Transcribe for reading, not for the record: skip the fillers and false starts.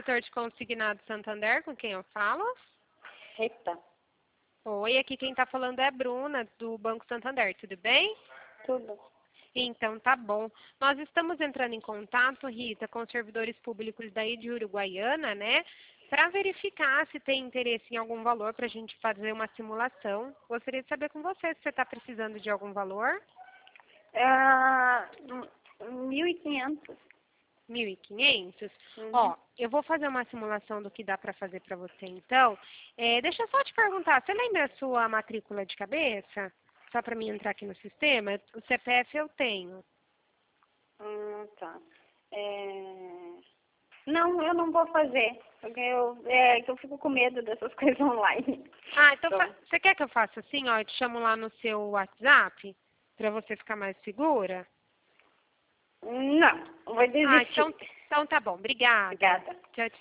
Corretor de Consignado Santander, com quem eu falo? Eita, Oi, aqui quem está falando é a Bruna, do Banco Santander, tudo bem? tudo. Então, tá bom. Nós estamos entrando em contato, Rita, com os servidores públicos daí de Uruguaiana, né? Para verificar se tem interesse em algum valor para a gente fazer uma simulação. Gostaria de saber com você se você está precisando de algum valor. 1.500. 1.500? Uhum. Ó, eu vou fazer uma simulação do que dá para fazer para você, então. Deixa eu só te perguntar, você lembra a sua matrícula de cabeça? Só para mim entrar aqui no sistema? O CPF eu tenho. Tá. Não, eu não vou fazer. Porque eu fico com medo dessas coisas online. Ah, então Então, você quer que eu faça assim, ó? Eu te chamo lá no seu WhatsApp, para você ficar mais segura? não, vou Ah, desistir. então tá bom. Obrigada. Obrigada. Tchau, tchau.